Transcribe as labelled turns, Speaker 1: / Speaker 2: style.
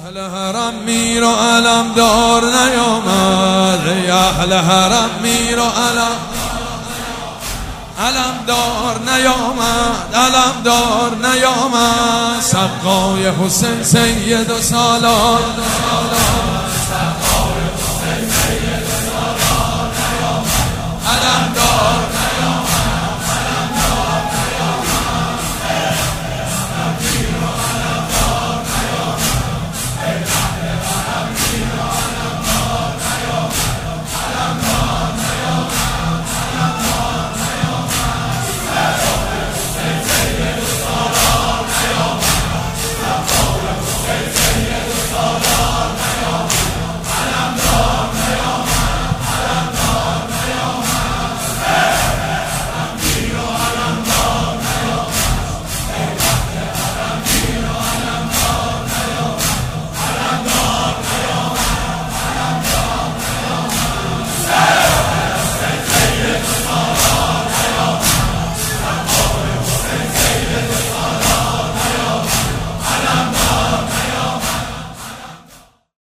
Speaker 1: اهل حرم میر و علم دار نیامد، ای اهل حرم میر و علم دار نیامد، علم دار نیامد. سقای حسین سید و سالار، علم دار